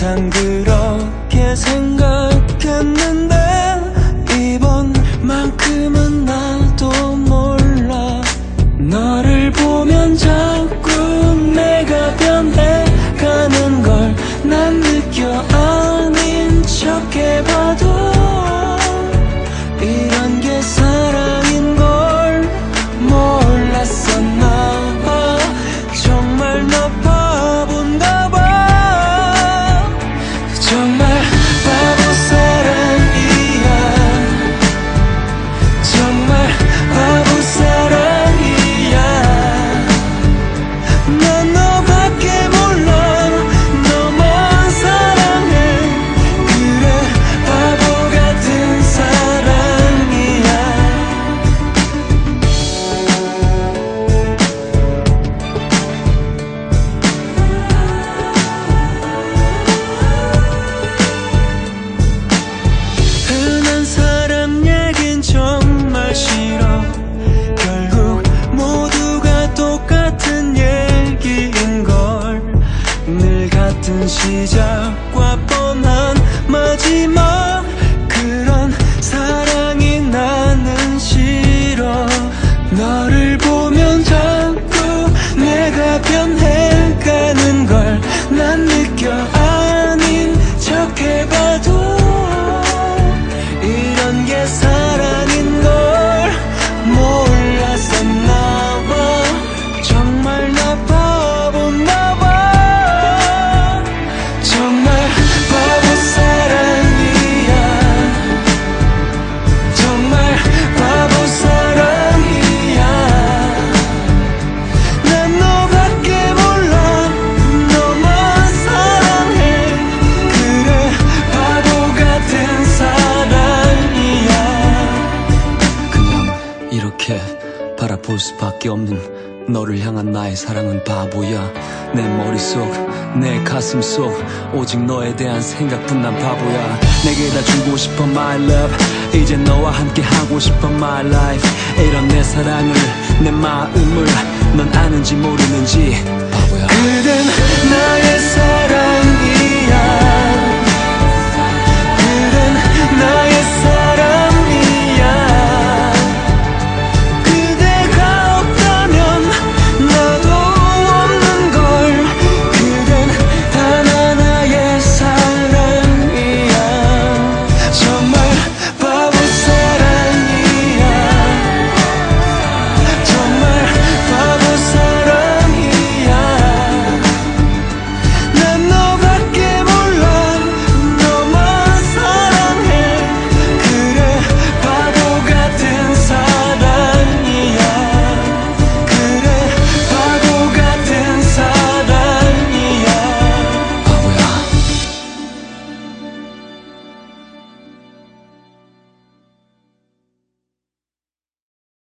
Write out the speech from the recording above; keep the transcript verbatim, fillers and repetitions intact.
항상 그렇게 생각했는데 이번만큼은 나도 몰라. 너를 보면 자꾸 내가 변해가는 걸 난 느껴. 아닌 척 해봐도 이런 게 사랑인 걸 몰랐었나 봐. 정말 나 바본가 봐. 정말 바보 사랑이야. 정말 바보 사랑이야. 난 너밖에 몰라. 너만 사랑해. 그래 바보 같은 사랑이야. 흔한 사람 얘긴 정말 싫어. 결국 모두가 똑같은 얘기인걸. 늘 같은 시작과 뻔한 마지막. 그런 사랑이 나는 싫어. 너를 보면 자꾸 내가 변해가는 걸 난 느껴. 아닌 척 해봐도 이런 게 사랑인 걸 몰랐었나 봐. 정말 나 바본가 봐. 정말 바보 사랑이야. 정말 바보 사랑이야. 난 너밖에 몰라. 너만 사랑해. 그래 바보 같은 사랑이야. 그냥 이렇게 바라볼 수밖에 없는 너를 향한 나의 사랑은 바보야. 내 머릿속 내 가슴 속 오직 너에 대한 생각뿐. 난 바보야. 내게 다 주고 싶어 my love. 이제 너와 함께 하고 싶어 my life. 이런 내 사랑을 내 마음을 넌 아는지 모르는지 바보야. 그댄 나